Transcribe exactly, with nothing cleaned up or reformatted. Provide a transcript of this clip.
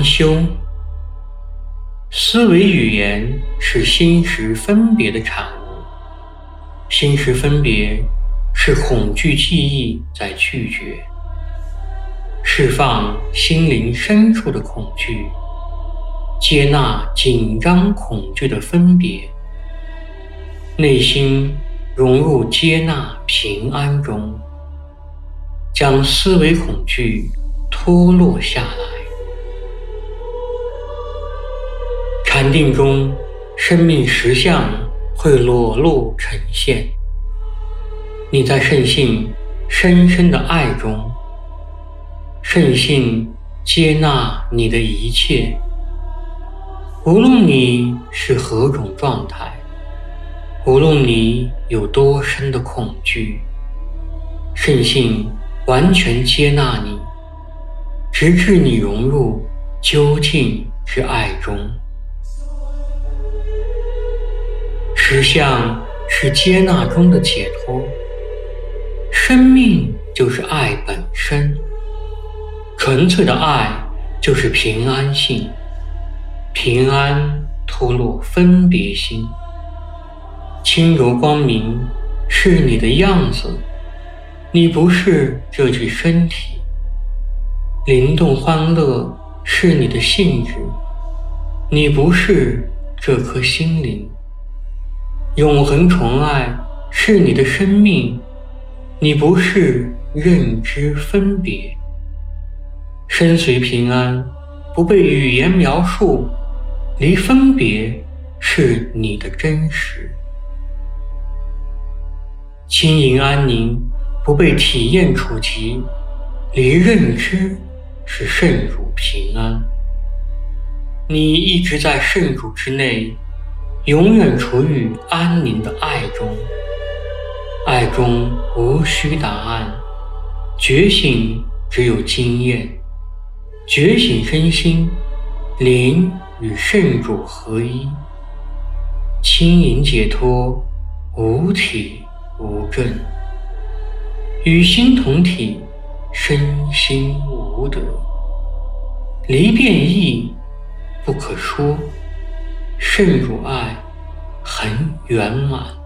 修。思维语言是心识分别的产物，心识分别是恐惧记忆在拒绝，释放心灵深处的恐惧，接纳紧张恐惧的分别，内心融入接纳平安中，将思维恐惧脱落下来。禅定中，生命实相会裸露呈现。你在圣性深深的爱中，圣性接纳你的一切，无论你是何种状态，无论你有多深的恐惧，圣性完全接纳你，直至你融入究竟之爱中。实相是接纳中的解脱，生命就是爱本身，纯粹的爱就是平安性，平安脱落分别心。轻柔光明是你的样子，你不是这具身体；灵动欢乐是你的性质，你不是这颗心灵；永恒宠爱是你的生命，你不是认知分别。身随平安不被语言描述，离分别是你的真实。轻盈安宁不被体验触及，离认知是圣主平安。你一直在圣主之内，永远处于安宁的爱中，爱中无需答案，觉醒只有经验，觉醒身心，灵与圣主合一，轻盈解脱，无体无证，与心同体，身心无得，离变异不可说，圣主爱很圆满。